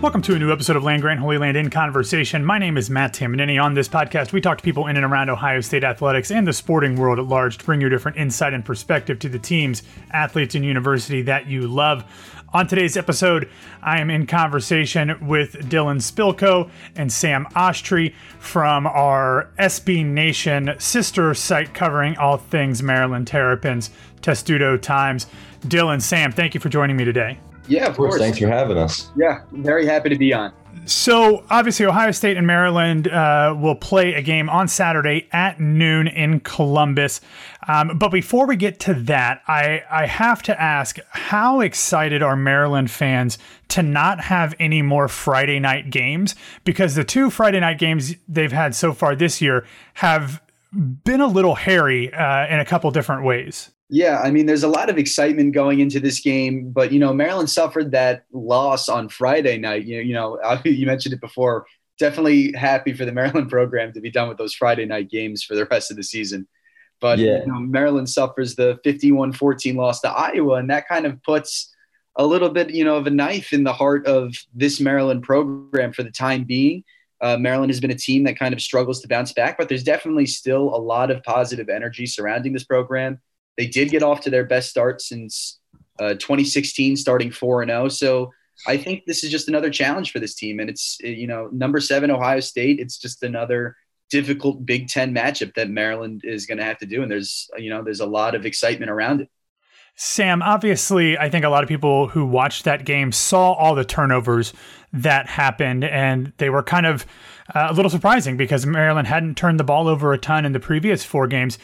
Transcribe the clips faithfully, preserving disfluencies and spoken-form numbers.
Welcome to a new episode of Land Grant Holy Land in Conversation. My name is Matt Tamanini. On this podcast, we talk to people in and around Ohio State athletics and the sporting world at large to bring you a different insight and perspective to the teams, athletes, and university that you love. On today's episode, I am in conversation with Dylan Spilko and Sam Oshtree from our S B Nation sister site covering all things Maryland Terrapins, Testudo Times. Dylan, Sam, thank you for joining me today. Yeah, of, of course. course. Thanks for having us. Yeah, very happy to be on. So, obviously, Ohio State and Maryland uh, will play a game on Saturday at noon in Columbus. Um, but before we get to that, I, I have to ask, how excited are Maryland fans to not have any more Friday night games? Because the two Friday night games they've had so far this year have been a little hairy uh, in a couple different ways. Yeah, I mean, there's a lot of excitement going into this game, but, you know, Maryland suffered that loss on Friday night. You know, you know, you mentioned it before. Definitely happy for the Maryland program to be done with those Friday night games for the rest of the season. But yeah. you know, Maryland suffers the fifty-one fourteen loss to Iowa, and that kind of puts a little bit, you know, of a knife in the heart of this Maryland program for the time being. Uh, Maryland has been a team that kind of struggles to bounce back, but there's definitely still a lot of positive energy surrounding this program. They did get off to their best start since uh, twenty sixteen, starting four and oh. So I think this is just another challenge for this team. And it's, you know, number seven, Ohio State. It's just another difficult Big Ten matchup that Maryland is going to have to do. And there's, you know, there's a lot of excitement around it. Sam, obviously, I think a lot of people who watched that game saw all the turnovers that happened, and they were kind of uh, a little surprising because Maryland hadn't turned the ball over a ton in the previous four games.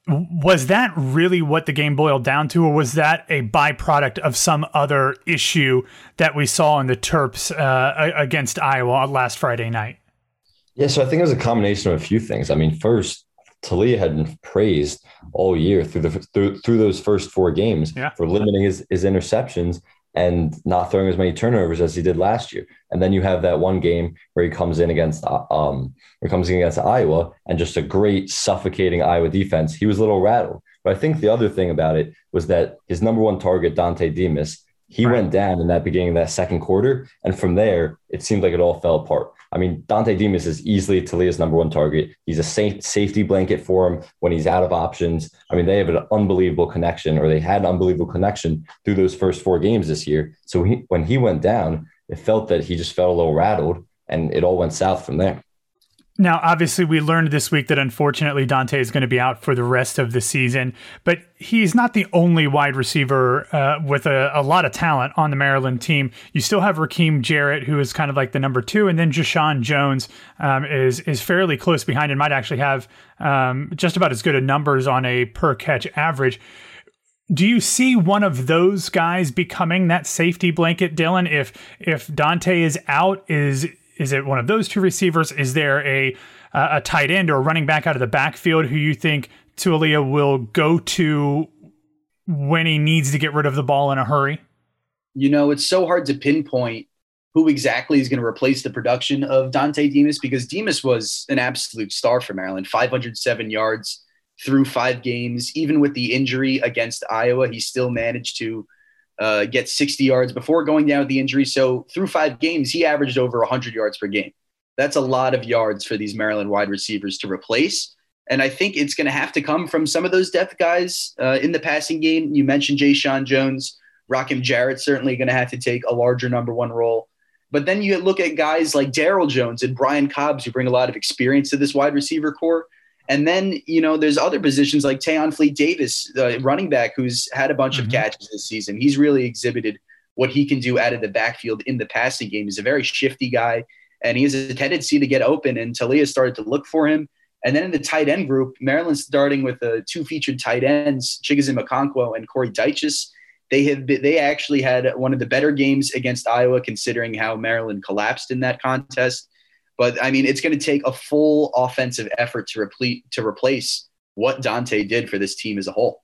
Was that really what the game boiled down to, or was that a byproduct of some other issue that we saw in the Terps uh, against Iowa last Friday night? Yeah, so I think it was a combination of a few things. I mean, first, Taulia had been praised all year through the through, through those first four games yeah. for limiting his, his interceptions and not throwing as many turnovers as he did last year. And then you have that one game where he comes in against um where he comes in against Iowa and just a great suffocating Iowa defense. He was a little rattled. But I think the other thing about it was that his number one target, Dante Demas, he right. went down in that beginning of that second quarter. And from there, it seemed like it all fell apart. I mean, Dante Demas is easily Taulia's number one target. He's a safe safety blanket for him when he's out of options. I mean, they have an unbelievable connection, or they had an unbelievable connection through those first four games this year. So he, when he went down, it felt that he just felt a little rattled, and it all went south from there. Now, obviously, we learned this week that unfortunately Dante is going to be out for the rest of the season, but he's not the only wide receiver uh, with a, a lot of talent on the Maryland team. You still have Rakeem Jarrett, who is kind of like the number two, and then Jashawn Jones um, is is fairly close behind and might actually have um, just about as good a numbers on a per catch average. Do you see one of those guys becoming that safety blanket, Dylan? If if Dante is out, is Is it one of those two receivers? Is there a uh, a tight end or a running back out of the backfield who you think Taulia will go to when he needs to get rid of the ball in a hurry? You know, it's so hard to pinpoint who exactly is going to replace the production of Dante Demas, because Demas was an absolute star for Maryland. five hundred seven yards through five games. Even with the injury against Iowa, he still managed to Uh, get sixty yards before going down with the injury. So through five games, he averaged over one hundred yards per game. That's a lot of yards for these Maryland wide receivers to replace. And I think it's going to have to come from some of those depth guys uh, in the passing game. You mentioned Jashawn Jones. Rakeem Jarrett certainly going to have to take a larger number one role. But then you look at guys like Darryl Jones and Brian Cobbs, who bring a lot of experience to this wide receiver core. And then, you know, there's other positions like Tayon Fleet-Davis, uh, running back, who's had a bunch mm-hmm. of catches this season. He's really exhibited what he can do out of the backfield in the passing game. He's a very shifty guy, and he has a tendency to get open, and Taulia started to look for him. And then in the tight end group, Maryland's starting with the two featured tight ends, Chigoziem Okonkwo and Corey Dyches. They have been, they actually had one of the better games against Iowa, considering how Maryland collapsed in that contest. But, I mean, it's going to take a full offensive effort to replete, to replace what Dante did for this team as a whole.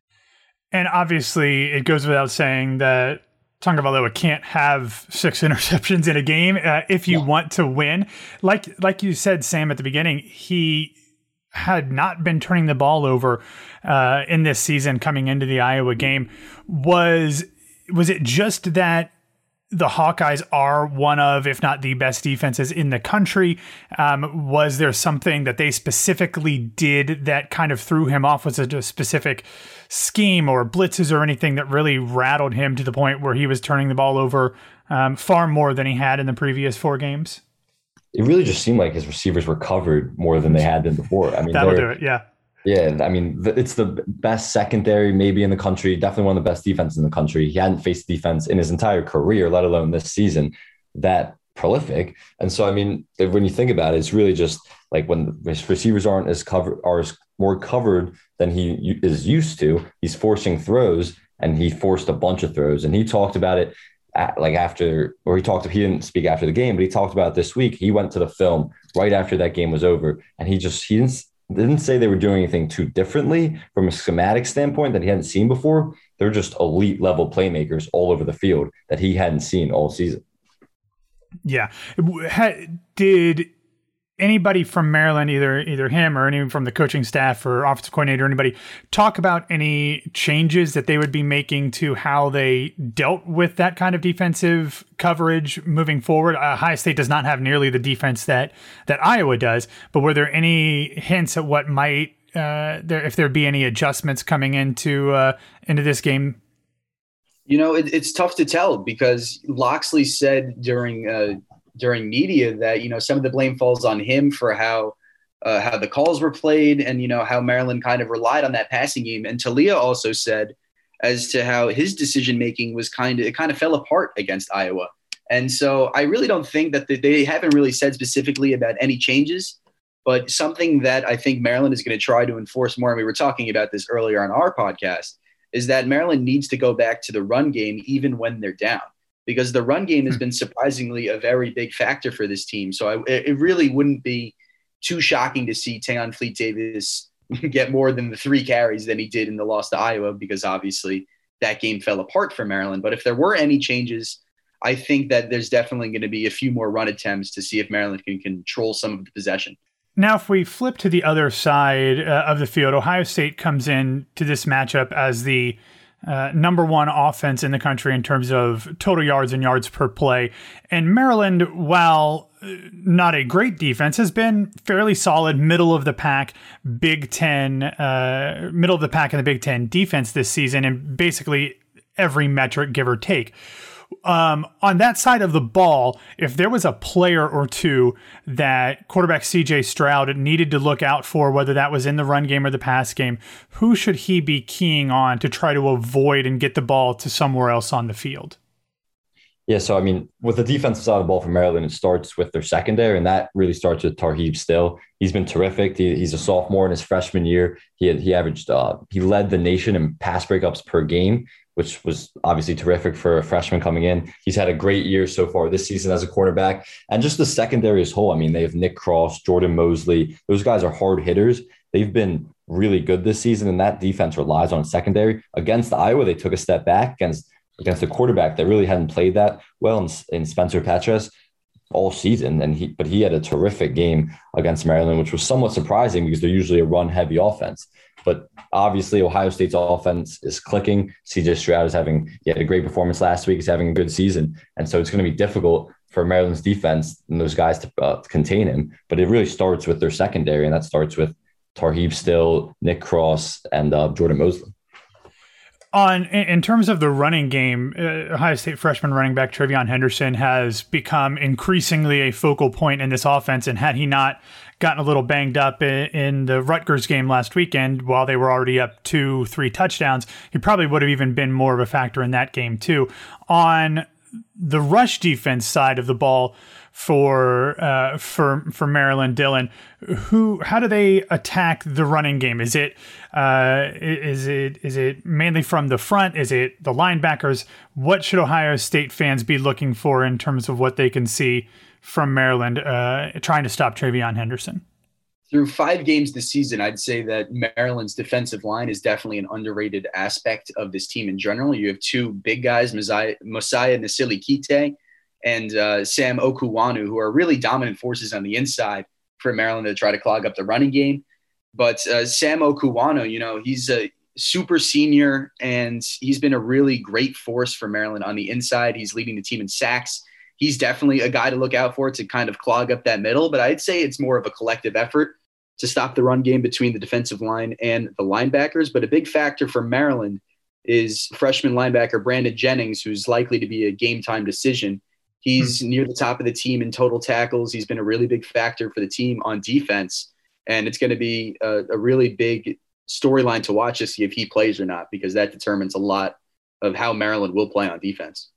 And obviously, it goes without saying that Tagovailoa can't have six interceptions in a game uh, if you yeah. want to win. Like like you said, Sam, at the beginning, he had not been turning the ball over uh, in this season coming into the Iowa game. Was was it just that the Hawkeyes are one of, if not the best defenses in the country. Um, was there something that they specifically did that kind of threw him off? Was it a specific scheme or blitzes or anything that really rattled him to the point where he was turning the ball over um, far more than he had in the previous four games? It really just seemed like his receivers were covered more than they had been before. I mean, that'll do it. Yeah. Yeah, I mean, it's the best secondary maybe in the country, definitely one of the best defenses in the country. He hadn't faced defense in his entire career, let alone this season, that prolific. And so, I mean, when you think about it, it's really just like when his receivers aren't as covered, are as more covered than he is used to, he's forcing throws, and he forced a bunch of throws. And he talked about it at, like after, or he talked, he didn't speak after the game, but he talked about it this week. He went to the film right after that game was over, and he just, he didn't, didn't say they were doing anything too differently from a schematic standpoint that he hadn't seen before. They're just elite level playmakers all over the field that he hadn't seen all season. Yeah. Did anybody from Maryland, either either him or anyone from the coaching staff or offensive coordinator, or anybody, talk about any changes that they would be making to how they dealt with that kind of defensive coverage moving forward? Uh, Ohio State does not have nearly the defense that that Iowa does, but were there any hints at what might uh, there if there'd be any adjustments coming into uh, into this game? You know, it, it's tough to tell because Loxley said during uh, during media that, you know, some of the blame falls on him for how uh, how the calls were played and, you know, how Maryland kind of relied on that passing game. And Talia also said as to how his decision making was kind of, it kind of fell apart against Iowa. And so I really don't think that the, they haven't really said specifically about any changes, but something that I think Maryland is going to try to enforce more, and we were talking about this earlier on our podcast, is that Maryland needs to go back to the run game even when they're down, because the run game has been surprisingly a very big factor for this team. So I, it really wouldn't be too shocking to see Tayon Fleet-Davis get more than the three carries than he did in the loss to Iowa, because obviously that game fell apart for Maryland. But if there were any changes, I think that there's definitely going to be a few more run attempts to see if Maryland can control some of the possession. Now, if we flip to the other side uh, of the field, Ohio State comes in to this matchup as the uh, number one offense in the country in terms of total yards and yards per play. And Maryland, while not a great defense, has been fairly solid, middle of the pack, Big Ten, uh, middle of the pack in the Big Ten defense this season, and basically every metric, give or take. Um, on that side of the ball, if there was a player or two that quarterback C J Stroud needed to look out for, whether that was in the run game or the pass game, who should he be keying on to try to avoid and get the ball to somewhere else on the field? Yeah, so I mean, with the defensive side of the ball for Maryland, it starts with their secondary, and that really starts with Tarheeb Still. He's been terrific. He, he's a sophomore in his freshman year. He had, he averaged uh, he led the nation in pass breakups per game, which was obviously terrific for a freshman coming in. He's had a great year so far this season as a quarterback. And just the secondary as whole, I mean, they have Nick Cross, Jordan Mosley. Those guys are hard hitters. They've been really good this season, and that defense relies on secondary. Against Iowa, they took a step back against against a quarterback that really hadn't played that well in, in Spencer Petras all season. And he, but he had a terrific game against Maryland, which was somewhat surprising because they're usually a run-heavy offense. But obviously, Ohio State's offense is clicking. C J Stroud is having he had a great performance last week. He's having a good season. And so it's going to be difficult for Maryland's defense and those guys to, uh, to contain him. But it really starts with their secondary, and that starts with Tarheeb Still, Nick Cross, and uh, Jordan Mosley. On in terms of the running game, uh, Ohio State freshman running back TreVeyon Henderson has become increasingly a focal point in this offense. And had he not gotten a little banged up in, in the Rutgers game last weekend, while they were already up two, three touchdowns, he probably would have even been more of a factor in that game too. On the rush defense side of the ball for uh, for for Maryland, Dylan, who how do they attack the running game? Is it uh, is it is it mainly from the front? Is it the linebackers? What should Ohio State fans be looking for in terms of what they can see from Maryland uh, trying to stop TreVeyon Henderson? Through five games this season, I'd say that Maryland's defensive line is definitely an underrated aspect of this team in general. You have two big guys, Mosiah, Mosiah Nasili-Kite and uh, Sam Okuwanu, who are really dominant forces on the inside for Maryland to try to clog up the running game. But uh, Sam Okuwanu, you know, he's a super senior, and he's been a really great force for Maryland on the inside. He's leading the team in sacks. He's definitely a guy to look out for to kind of clog up that middle, but I'd say it's more of a collective effort to stop the run game between the defensive line and the linebackers. But a big factor for Maryland is freshman linebacker Brandon Jennings, who's likely to be a game-time decision. He's hmm. near the top of the team in total tackles. He's been a really big factor for the team on defense, and it's going to be a, a really big storyline to watch to see if he plays or not, because that determines a lot of how Maryland will play on defense.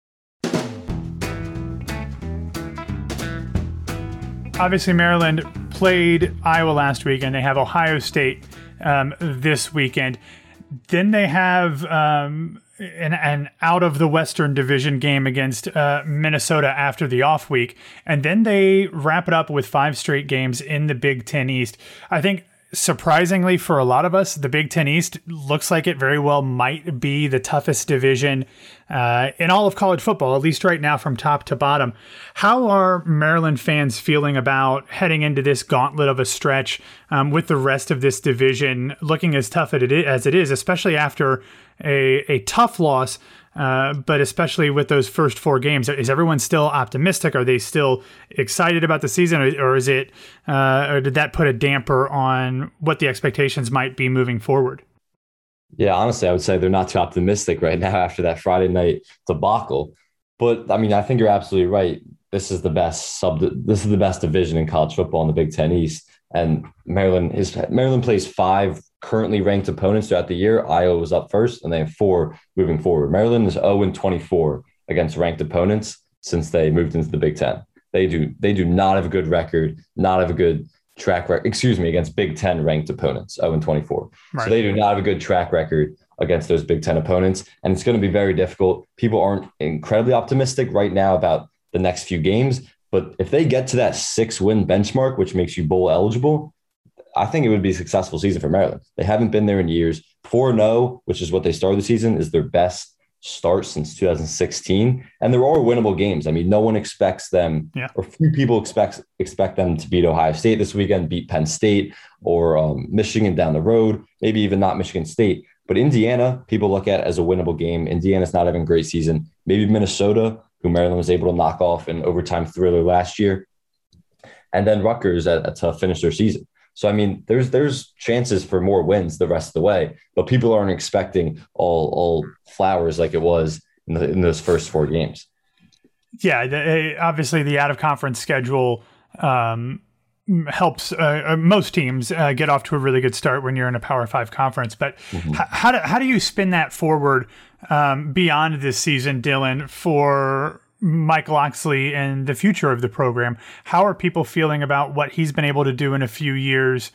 Obviously, Maryland played Iowa last week, and they have Ohio State um, this weekend. Then they have um, an, an out of the Western Division game against uh, Minnesota after the off week. And then they wrap it up with five straight games in the Big Ten East. I think, surprisingly for a lot of us, the Big Ten East looks like it very well might be the toughest division uh, in all of college football, at least right now from top to bottom. How are Maryland fans feeling about heading into this gauntlet of a stretch um, with the rest of this division looking as tough as it is, especially after a, a tough loss, uh, but especially with those first four games? Is everyone still optimistic? Are they still excited about the season, or, or is it, uh, or did that put a damper on what the expectations might be moving forward? Yeah, honestly, I would say they're not too optimistic right now after that Friday night debacle. But I mean, I think you're absolutely right. This is the best sub. This is the best division in college football in the Big Ten East, and Maryland is Maryland plays five currently ranked opponents throughout the year. Iowa was up first, and they have four moving forward. Maryland is zero and twenty-four against ranked opponents since they moved into the Big Ten. They do they do not have a good record, not have a good track record, excuse me, against Big Ten ranked opponents, zero and twenty-four. Right. So they do not have a good track record against those Big Ten opponents, and it's going to be very difficult. People aren't incredibly optimistic right now about the next few games, but if they get to that six-win benchmark, which makes you bowl eligible, I think it would be a successful season for Maryland. They haven't been there in years. four and oh, which is what they started the season, is their best start since two thousand sixteen. And there are winnable games. I mean, no one expects them, yeah. or few people expect expect them to beat Ohio State this weekend, beat Penn State, or um, Michigan down the road, maybe even not Michigan State. But Indiana, people look at as a winnable game. Indiana's not having a great season. Maybe Minnesota, who Maryland was able to knock off in overtime thriller last year. And then Rutgers at, at to finish their season. So, I mean, there's there's chances for more wins the rest of the way, but people aren't expecting all all flowers like it was in, the, in those first four games. Yeah, the, obviously the out-of-conference schedule um, helps uh, most teams uh, get off to a really good start when you're in a Power Five conference. But mm-hmm. h- how do how do you spin that forward um, beyond this season, Dylan, for Mike Locksley and the future of the program? How are people feeling about what he's been able to do in a few years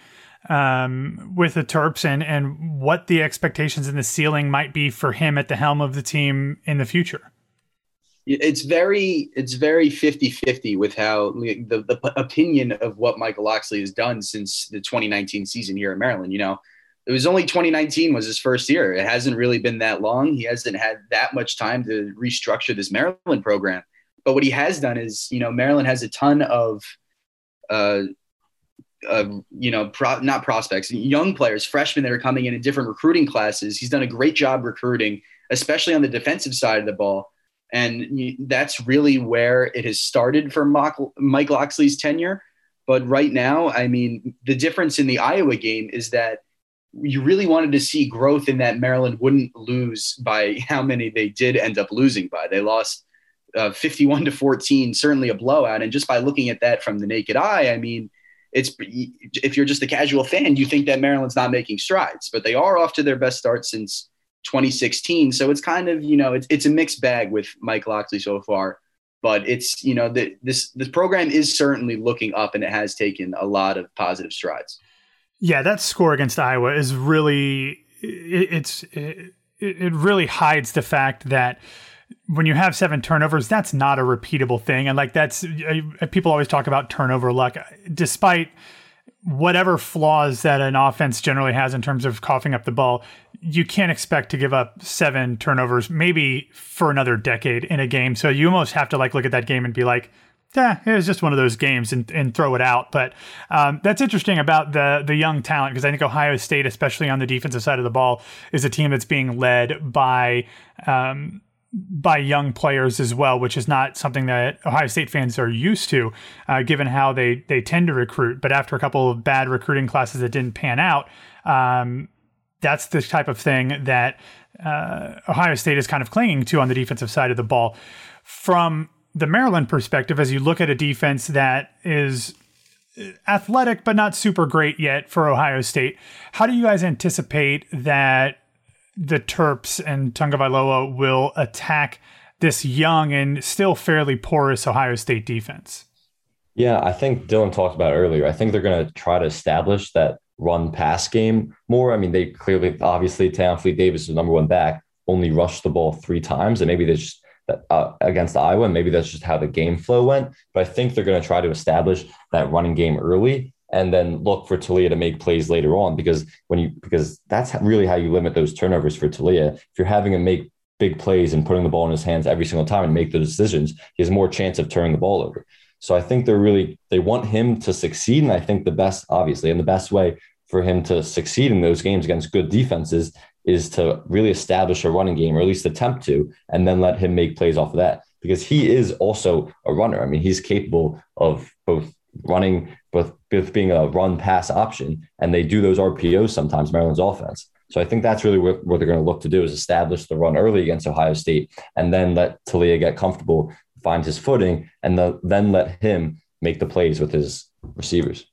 um, with the Terps, and, and what the expectations and the ceiling might be for him at the helm of the team in the future? It's very, it's very fifty-fifty with how the, the opinion of what Michael Locksley has done since the twenty nineteen season here at Maryland. You know, it was only twenty nineteen was his first year. It hasn't really been that long. He hasn't had that much time to restructure this Maryland program. But what he has done is, you know, Maryland has a ton of, uh, uh, you know, pro- not prospects, young players, freshmen that are coming in in different recruiting classes. He's done a great job recruiting, especially on the defensive side of the ball. And that's really where it has started for Mike Locksley's tenure. But right now, I mean, the difference in the Iowa game is that you really wanted to see growth in that Maryland wouldn't lose by how many they did end up losing by. They lost uh, fifty-one to fourteen, certainly a blowout. And just by looking at that from the naked eye, I mean, it's if you're just a casual fan, you think that Maryland's not making strides, but they are off to their best start since twenty sixteen. So it's kind of, you know, it's it's a mixed bag with Mike Locksley so far, but it's, you know, the, this this program is certainly looking up, and it has taken a lot of positive strides. Yeah, that score against Iowa is really it, it's it, it really hides the fact that when you have seven turnovers, that's not a repeatable thing, and like that's uh, people always talk about turnover luck, despite whatever flaws that an offense generally has in terms of coughing up the ball. You can't expect to give up seven turnovers, maybe for another decade in a game. So you almost have to like look at that game and be like, Yeah, it was just one of those games and, and throw it out. But um, that's interesting about the the young talent, because I think Ohio State, especially on the defensive side of the ball, is a team that's being led by um, by young players as well, which is not something that Ohio State fans are used to, uh, given how they they tend to recruit. But after a couple of bad recruiting classes that didn't pan out, um, that's the type of thing that uh, Ohio State is kind of clinging to on the defensive side of the ball. From the Maryland perspective, as you look at a defense that is athletic but not super great yet for Ohio State, how do you guys anticipate that the Terps and Tagovailoa will attack this young and still fairly porous Ohio State defense? Yeah, I think Dylan talked about it earlier. I think they're going to try to establish that run pass game more. I mean, they clearly, obviously, Tayon Fleet-Davis is number one back, only rushed the ball three times, and maybe they just that uh, against Iowa, maybe that's just how the game flow went. But I think they're going to try to establish that running game early and then look for Taulia to make plays later on, because when you because that's really how you limit those turnovers for Taulia. If you're having him make big plays and putting the ball in his hands every single time and make those decisions, he has more chance of turning the ball over. So I think they're really they want him to succeed, and I think the best, obviously, and the best way for him to succeed in those games against good defenses is to really establish a running game, or at least attempt to, and then let him make plays off of that, because he is also a runner. I mean, he's capable of both running, both, both being a run pass option, and they do those R P Os sometimes, Maryland's offense. So I think that's really what, what they're going to look to do, is establish the run early against Ohio State, and then let Taulia get comfortable, find his footing, and the, then let him make the plays with his receivers.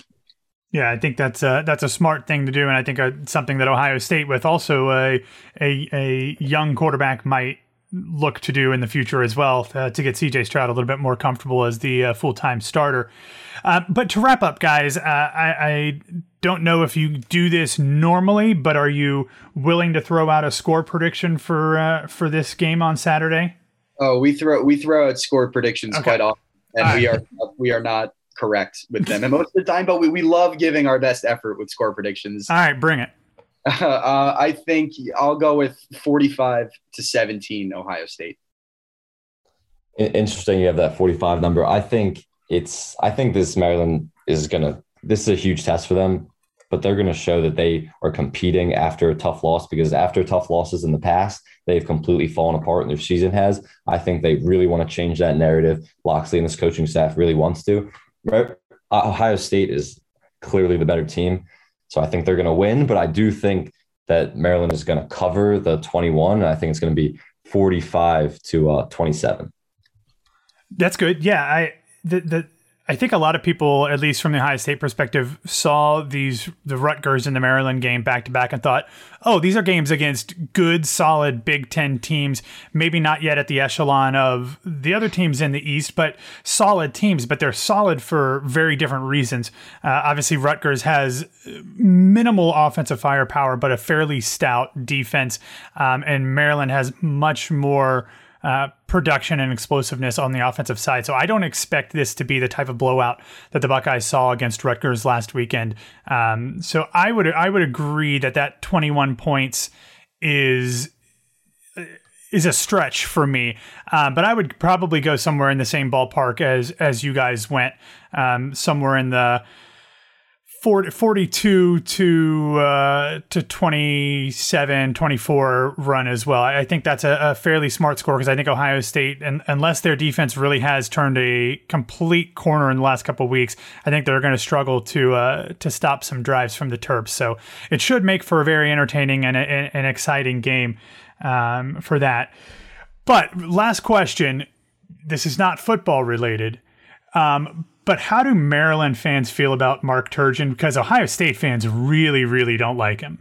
Yeah, I think that's a, that's a smart thing to do, and I think uh, something that Ohio State, with also a, a a young quarterback, might look to do in the future as well, uh, to get C J Stroud a little bit more comfortable as the uh, full-time starter. Uh, but to wrap up, guys, uh, I, I don't know if you do this normally, but are you willing to throw out a score prediction for uh, for this game on Saturday? Oh, we throw we throw out score predictions okay. quite often, and All we right. are we are not correct with them and most of the time, but we, we love giving our best effort with score predictions. All right, bring it. Uh, I think I'll go with forty-five to seventeen Ohio State. Interesting. You have that forty-five number. I think it's, I think this Maryland is going to, this is a huge test for them, but they're going to show that they are competing after a tough loss, because after tough losses in the past, they've completely fallen apart, and their season has. I think they really want to change that narrative. Locksley and his coaching staff really wants to. Ohio State is clearly the better team, so I think they're going to win, but I do think that Maryland is going to cover the twenty-one, and I think it's going to be forty-five to twenty-seven. That's good. Yeah, I the the I think a lot of people, at least from the Ohio State perspective, saw these the Rutgers and the Maryland game back to back and thought, oh, these are games against good, solid Big Ten teams. Maybe not yet at the echelon of the other teams in the East, but solid teams. But they're solid for very different reasons. Uh, obviously, Rutgers has minimal offensive firepower, but a fairly stout defense, um, and Maryland has much more Uh, production and explosiveness on the offensive side. So I don't expect this to be the type of blowout that the Buckeyes saw against Rutgers last weekend. Um, so I would I would agree that that twenty-one points is is a stretch for me. Um, but I would probably go somewhere in the same ballpark as as you guys went, um, somewhere in the forty, forty-two to uh, to twenty-seven, twenty-four run as well. I think that's a, a fairly smart score, because I think Ohio State, and unless their defense really has turned a complete corner in the last couple of weeks, I think they're going to struggle to uh, to stop some drives from the Terps. So it should make for a very entertaining and a, an exciting game um, for that. But last question, this is not football related, um, but how do Maryland fans feel about Mark Turgeon? Because Ohio State fans really, really don't like him.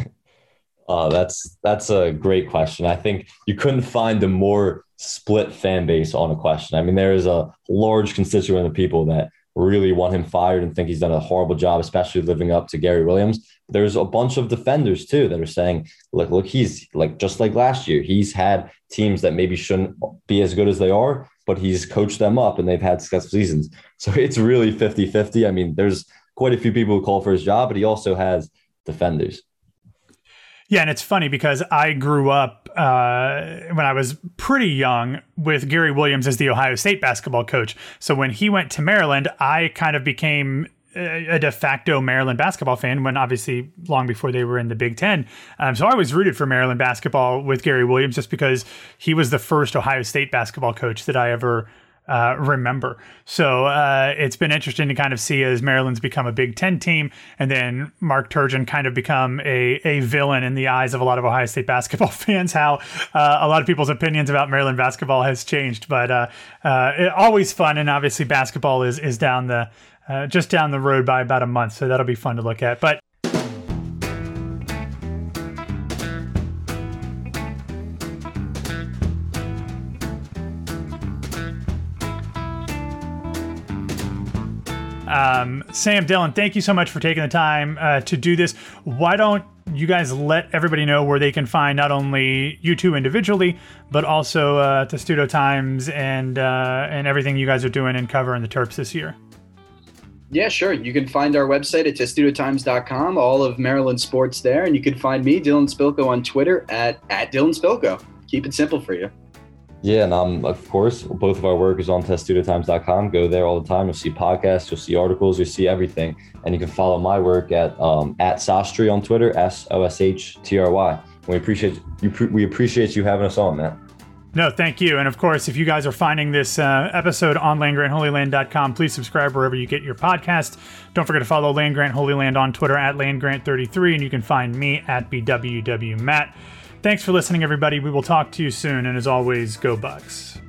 uh, that's that's a great question. I think you couldn't find a more split fan base on a question. I mean, there is a large constituent of people that really want him fired and think he's done a horrible job, especially living up to Gary Williams. There's a bunch of defenders too that are saying, look, look, he's like, just like last year, he's had teams that maybe shouldn't be as good as they are, but he's coached them up and they've had successful seasons. So it's really fifty-fifty. I mean, there's quite a few people who call for his job, but he also has defenders. Yeah, and it's funny because I grew up uh, when I was pretty young with Gary Williams as the Ohio State basketball coach. So when he went to Maryland, I kind of became a de facto Maryland basketball fan when obviously long before they were in the Big Ten. Um, so I was rooted for Maryland basketball with Gary Williams just because he was the first Ohio State basketball coach that I ever Uh, remember. So uh, it's been interesting to kind of see as Maryland's become a Big Ten team, and then Mark Turgeon kind of become a a villain in the eyes of a lot of Ohio State basketball fans, how uh, a lot of people's opinions about Maryland basketball has changed. But uh, uh, it, always fun, and obviously basketball is is down the uh, just down the road by about a month, so that'll be fun to look at. But Um, Sam, Dylan, thank you so much for taking the time uh, to do this. Why don't you guys let everybody know where they can find not only you two individually, but also uh, Testudo Times and uh, and everything you guys are doing and covering the Terps this year? Yeah, sure. You can find our website at testudo times dot com, all of Maryland sports there. And you can find me, Dylan Spilko, on Twitter at, at Dylan Spilko. Keep it simple for you. Yeah, and um, of course, both of our work is on testudo times dot com. Go there all the time. You'll see podcasts, you'll see articles, you'll see everything. And you can follow my work at um, at Sostry on Twitter, S O S H T R Y. We appreciate you. We appreciate you having us on, man. No, thank you. And of course, if you guys are finding this uh, episode on land grant holy land dot com, please subscribe wherever you get your podcast. Don't forget to follow Land Grant Holy Land on Twitter at land grant thirty-three, and you can find me at B W W Matt. Thanks for listening, everybody. We will talk to you soon. And as always, go Bucks.